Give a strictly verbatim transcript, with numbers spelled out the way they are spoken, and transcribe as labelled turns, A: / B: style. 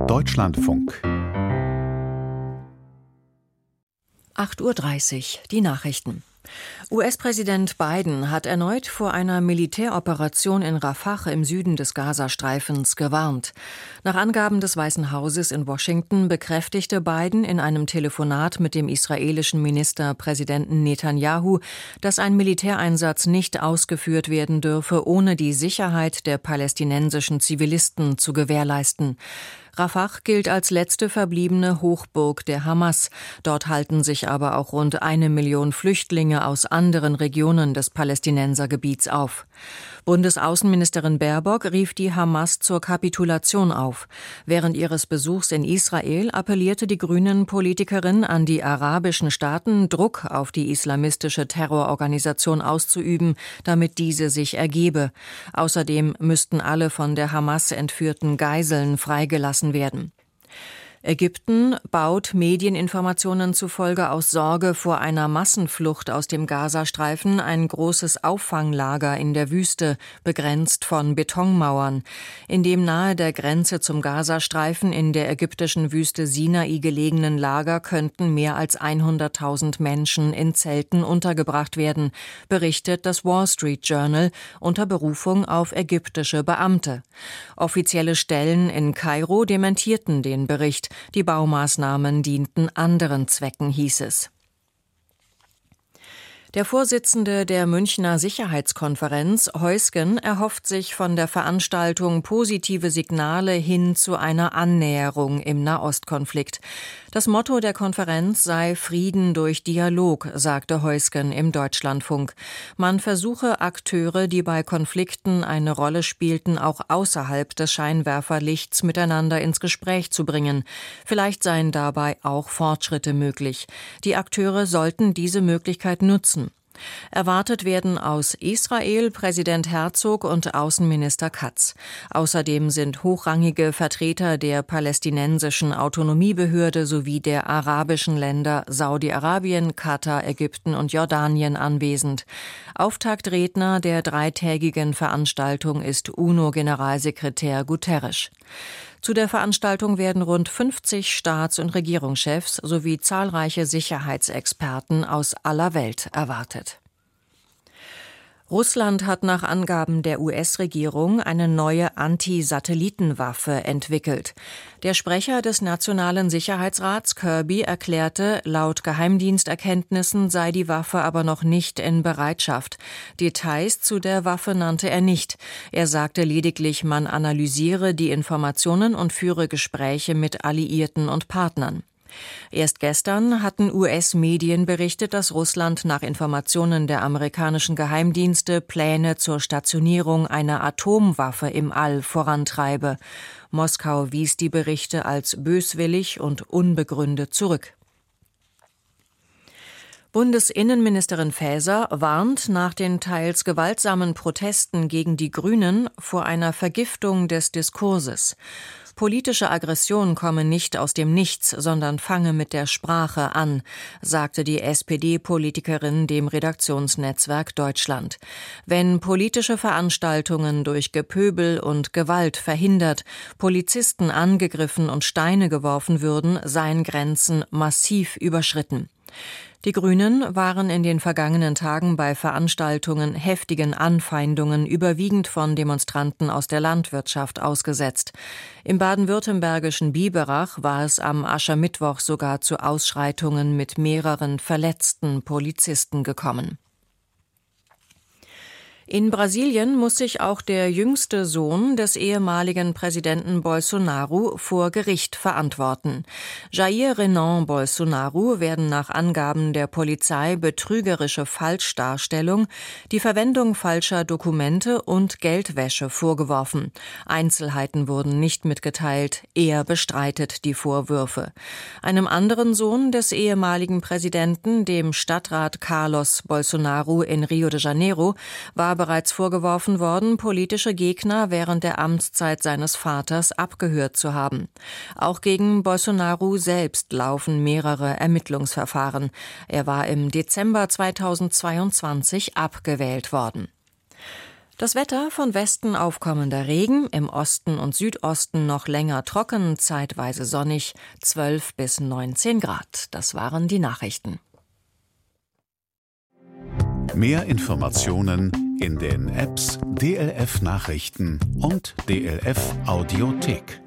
A: Deutschlandfunk.
B: acht Uhr dreißig, die Nachrichten. U S-Präsident Biden hat erneut vor einer Militäroperation in Rafah im Süden des Gazastreifens gewarnt. Nach Angaben des Weißen Hauses in Washington bekräftigte Biden in einem Telefonat mit dem israelischen Ministerpräsidenten Netanyahu, dass ein Militäreinsatz nicht ausgeführt werden dürfe, ohne die Sicherheit der palästinensischen Zivilisten zu gewährleisten. Rafah gilt als letzte verbliebene Hochburg der Hamas. Dort halten sich aber auch rund eine Million Flüchtlinge aus anderen Regionen des Palästinensergebiets auf. Bundesaußenministerin Baerbock rief die Hamas zur Kapitulation auf. Während ihres Besuchs in Israel appellierte die Grünen-Politikerin an die arabischen Staaten, Druck auf die islamistische Terrororganisation auszuüben, damit diese sich ergebe. Außerdem müssten alle von der Hamas entführten Geiseln freigelassen werden. Ägypten baut Medieninformationen zufolge aus Sorge vor einer Massenflucht aus dem Gazastreifen ein großes Auffanglager in der Wüste, begrenzt von Betonmauern. In dem nahe der Grenze zum Gazastreifen in der ägyptischen Wüste Sinai gelegenen Lager könnten mehr als hunderttausend Menschen in Zelten untergebracht werden, berichtet das Wall Street Journal unter Berufung auf ägyptische Beamte. Offizielle Stellen in Kairo dementierten den Bericht. Die Baumaßnahmen dienten anderen Zwecken, hieß es. Der Vorsitzende der Münchner Sicherheitskonferenz, Heusgen, erhofft sich von der Veranstaltung positive Signale hin zu einer Annäherung im Nahostkonflikt. Das Motto der Konferenz sei Frieden durch Dialog, sagte Heusgen im Deutschlandfunk. Man versuche, Akteure, die bei Konflikten eine Rolle spielten, auch außerhalb des Scheinwerferlichts miteinander ins Gespräch zu bringen. Vielleicht seien dabei auch Fortschritte möglich. Die Akteure sollten diese Möglichkeit nutzen. Erwartet werden aus Israel Präsident Herzog und Außenminister Katz. Außerdem sind hochrangige Vertreter der palästinensischen Autonomiebehörde sowie der arabischen Länder Saudi-Arabien, Katar, Ägypten und Jordanien anwesend. Auftaktredner der dreitägigen Veranstaltung ist UNO-Generalsekretär Guterres. Zu der Veranstaltung werden rund fünfzig Staats- und Regierungschefs sowie zahlreiche Sicherheitsexperten aus aller Welt erwartet. Russland hat nach Angaben der U S-Regierung eine neue Anti-Satellitenwaffe entwickelt. Der Sprecher des Nationalen Sicherheitsrats Kirby erklärte, laut Geheimdiensterkenntnissen sei die Waffe aber noch nicht in Bereitschaft. Details zu der Waffe nannte er nicht. Er sagte lediglich, man analysiere die Informationen und führe Gespräche mit Alliierten und Partnern. Erst gestern hatten U S-Medien berichtet, dass Russland nach Informationen der amerikanischen Geheimdienste Pläne zur Stationierung einer Atomwaffe im All vorantreibe. Moskau wies die Berichte als böswillig und unbegründet zurück. Bundesinnenministerin Faeser warnt nach den teils gewaltsamen Protesten gegen die Grünen vor einer Vergiftung des Diskurses. Politische Aggression komme nicht aus dem Nichts, sondern fange mit der Sprache an, sagte die S P D-Politikerin dem Redaktionsnetzwerk Deutschland. Wenn politische Veranstaltungen durch Gepöbel und Gewalt verhindert, Polizisten angegriffen und Steine geworfen würden, seien Grenzen massiv überschritten. Die Grünen waren in den vergangenen Tagen bei Veranstaltungen heftigen Anfeindungen überwiegend von Demonstranten aus der Landwirtschaft ausgesetzt. Im baden-württembergischen Biberach war es am Aschermittwoch sogar zu Ausschreitungen mit mehreren verletzten Polizisten gekommen. In Brasilien muss sich auch der jüngste Sohn des ehemaligen Präsidenten Bolsonaro vor Gericht verantworten. Jair Renan Bolsonaro werden nach Angaben der Polizei betrügerische Falschdarstellung, die Verwendung falscher Dokumente und Geldwäsche vorgeworfen. Einzelheiten wurden nicht mitgeteilt. Er bestreitet die Vorwürfe. Einem anderen Sohn des ehemaligen Präsidenten, dem Stadtrat Carlos Bolsonaro in Rio de Janeiro, war bereits vorgeworfen worden, politische Gegner während der Amtszeit seines Vaters abgehört zu haben. Auch gegen Bolsonaro selbst laufen mehrere Ermittlungsverfahren. Er war im Dezember zweitausendzweiundzwanzig abgewählt worden. Das Wetter: von Westen aufkommender Regen, im Osten und Südosten noch länger trocken, zeitweise sonnig, zwölf bis neunzehn Grad. Das waren die Nachrichten.
A: Mehr Informationen in den Apps D L F Nachrichten und D L F Audiothek.